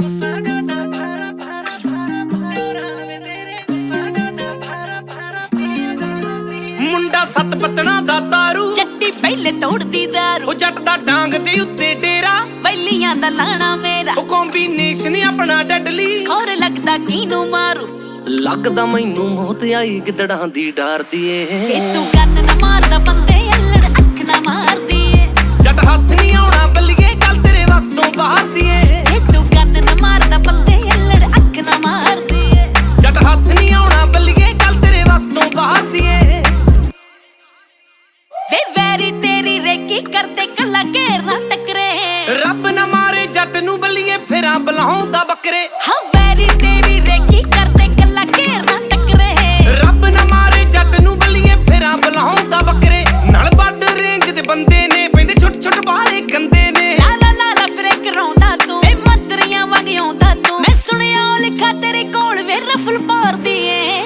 ਮੁੰਡਾ ਸੱਤ ਪਤਣਾ ਦਾ ਤਾਰੂ ਚੱਟੀ ਪਹਿਲੇ ਤੋੜਦੀ ਦਾਰੂ ਉਹ ਜੱਟ ਦਾ ਡਾਂਗ ਦੇ ਉੱਤੇ ਡੇਰਾ ਵੈਲੀਆਂ ਦਾ ਲਾਣਾ ਮੇਰਾ ਉਹ ਕੰਬੀਨੇਸ਼ਨ ਆਪਣਾ ਡੈਡਲੀ ਹੋਰ ਲੱਗਦਾ ਕਿਨੂੰ ਮਾਰੂ ਲੱਗਦਾ ਮੈਨੂੰ ਮੌਤ ਆਈ ਗਿੱਦੜਾਂ ਦੀ ਡਰਦੀ ਏ ਜੇ ਤੂੰ ਕੰਨ ਨਾ ਮਾਰਦਾ ਬੰਦੇ ਅਲੜ ਅੱਖ ਨਾ ਮਾਰਦੀ ਏ ਜੱਟ ਹੱਥ ਨਹੀਂ ਆਉਣਾ ਬੱਲੀਏ ਗੱਲ ਤੇਰੇ ਵੱਸ ਤੋਂ ਬਾਹਰ ਦੀ ਏ ਜੇ ਤੂੰ ਕੰਨ ਨਾ ਮਾਰਦਾ ਬੰਦੇ ਅਲੜ ਅੱਖ ਨਾ ਮਾਰਦੀ ਏ ਜੱਟ ਹੱਥ ਨਹੀਂ ਆਉਣਾ ਬੱਲੀਏ ਗੱਲ ਤੇਰੇ ਵੱਸ ਤੋਂ ਬਾਹਰ ਦੀ ਏ ਵੇ ਵੈਰੀ ਤੇਰੀ ਰੇਕੀ ਕਰਦੇ ਕੱਲਾ ਘੇਰ ਨਾ ਟਕਰੇ ਰੱਬ ਨਾ ਮਾਰੇ ਜੱਟ ਨੂੰ ਬੱਲੀਏ ਫੇਰਾਂ ਬਲਾਉਂਦਾ ਬੱਕਰੇ ਹਾਂ ਵੈਰੀ ਤੇਰੀ ਰੇਕੀ ਕਰਦੇ ਕੱਲਾ ਘੇਰ ਨਾ ਟਕਰੇ ਰੱਬ ਨਾ ਮਾਰੇ ਜੱਟ ਨੂੰ ਬੱਲੀਏ ਫੇਰਾਂ ਬਲਾਉਂਦਾ ਬੱਕਰੇ ਨਾਲ ਵੱਡ ਰੇਂਜ ਦੇ ਬੰਦੇ ਨੇ ਪੈਂਦੇ ਛੁੱਟ ਛੁੱਟ ਬਾਲੇ ਗੰਦੇ ਨੇ ਲਾ ਲਾ ਲਾ ਲਾ ਫਿਰੇ ਕਰਾਉਂਦਾ ਤੂੰ ਵੇ ਮੰਤਰੀਆਂ ਵਾਂਗ ਆਉਂਦਾ ਤੂੰ ਮੈਂ ਸੁਣਿਆ ਉਹ ਲਿਖਾ ਤੇਰੇ ਕੋਲ ਵੇ ਰਫਲ ਪਾਰਦੀ ਏ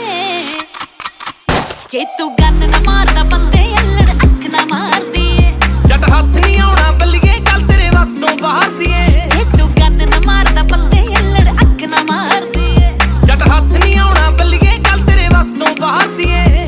ਜੇ ਤੂੰ ਗੰਨ ਨਾ ਮਾਰਦਾ ਬੰਦੇ ਅਲੜ ਅੱਖ ਨਾ ਮਾਰਦੀ ਏ ਜੱਟ ਹੱਥ ਨਹੀਂ ਆਉਣਾ ਬੱਲੀਏ ਗੱਲ ਤੇਰੇ ਵੱਸ ਤੋਂ ਬਾਹਰ ਦੀ ਏ ਜੇ ਤੂੰ ਗੰਨ ਨਾ ਮਾਰਦਾ ਬੰਦੇ ਅਲੜ ਅੱਖ ਨਾ ਮਾਰਦੀ ਏ ਜੱਟ ਹੱਥ ਨਹੀਂ ਆਉਣਾ ਬੱਲੀਏ ਗੱਲ ਤੇਰੇ ਵੱਸ ਤੋਂ ਬਾਹਰ ਦੀ ਏ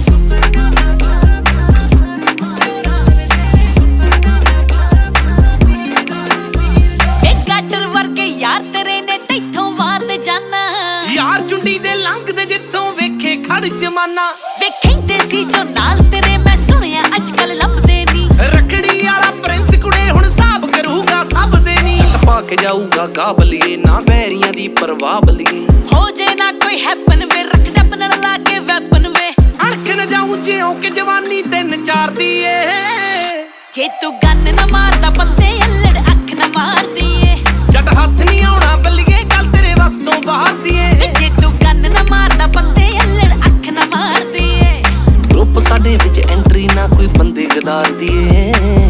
ਇਹ ਗਾਟਰ ਵਰਗੇ ਯਾਰ ਤੇਰੇ ਨੇ ਤੈਥੋਂ ਵਾਰਦੇ ਜਾਨਾ ਯਾਰ ਚੁੰਡੀ ਦੇ ਲੰਘਦੇ ਜਿੱਥੋਂ ਵੇਖੇ ਖੜ ਜਮਾਨਾ ਵੇਖੈਂਦੇ ਸੀ ਜੋ ਨਾਲ ਤੇਰੇ ਮੈਂ ਸੁਣਿਆ ਅੱਜ ਕੱਲ ਲੱਭਦੇ ਨੀ ਰਖੜੀ ਵਾਲਾ ਪ੍ਰਿੰਸ ਕੁੜੇ ਹੁਣ ਹਿਸਾਬ ਕਰੂਗਾ ਸਭ ਦੇ ਨੀ ਚੱਲ ਪਾ ਕੇ ਜਾਊਗਾ ਕਾਬਲੀਏ ਨਾ ਬੈਰੀਆਂ ਦੀ ਪਰਵਾਹ ਬਲੀਏ ਹੋ ਜੇ ਨਾ ਕੋਈ ਹੈਪਨ ਵੇ ਰੱਖ ਡੱਬ ਨਾਲ ਲਾ ਕੇ ਵੈਪਨ ਵੇ ਅਣਖ ਨਾ ਜਾਊ ਜਿਉਂ ਕਿ ਜਵਾਨੀ ਤਿੰਨ ਚਾਰ ਦੀ ਏ ਜੇ ਤੂੰ ਗੰਨ ਨਾ ਮਾਰਦਾ ਬੰਦੇ ਅਲੜ ਅੱਖ ਨਾ ਮਾਰਦੀ ਏ ਜੱਟ ਹੱਥ ਨਹੀਂ ਆਉਣਾ ਬੱਲੀਏ ਗੱਲ ਤੇਰੇ ਵੱਸ ਤੋਂ ਬਾਹਰ ਦੀ ਏ ਜੇ ਤੂੰ ਗੰਨ ਨਾ ਮਾਰਦਾ ਬੰਦੇ ਅਲੜ ਅੱਖ ਨਾ ਮਾਰਦੀ ਏ ਗਰੁੱਪ ਸਾਡੇ ਵਿੱਚ ਐਂਟਰੀ ਨਾ ਕੋਈ ਬੰਦੇ ਗਦਾਰ ਦੀ ਏ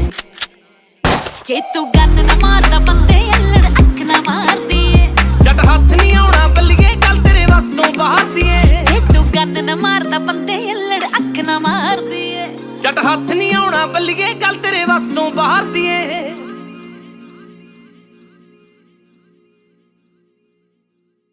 ਜੇ ਤੂੰ ਗੰਨ ਨਾ ਮਾਰਦਾ ਬੰਦੇ ਅਲੜ ਅੱਖ ਨਾ ਮਾਰਦੀ ਏ ਜੱਟ ਹੱਥ ਨਹੀਂ ਆਉਣਾ ਬੱਲੀਏ ਗੱਲ ਤੇਰੇ ਵੱਸ ਤੋਂ ਬਾਹਰ ਦੀ ਏ ਜੇ ਤੂੰ ਗੰਨ ਨਾ ਮਾਰਦਾ ਬੰਦੇ ਅਲੜ ਅੱਖ ਨਾ ਮਾਰਦੀ ਏ ਜੱਟ ਹੱਥ ਨਹੀਂ ਆਉਣਾ ਬੱਲੀਏ ਗੱਲ ਤੇਰੇ ਵੱਸ ਤੋਂ ਬਾਹਰ ਦੀ ਏ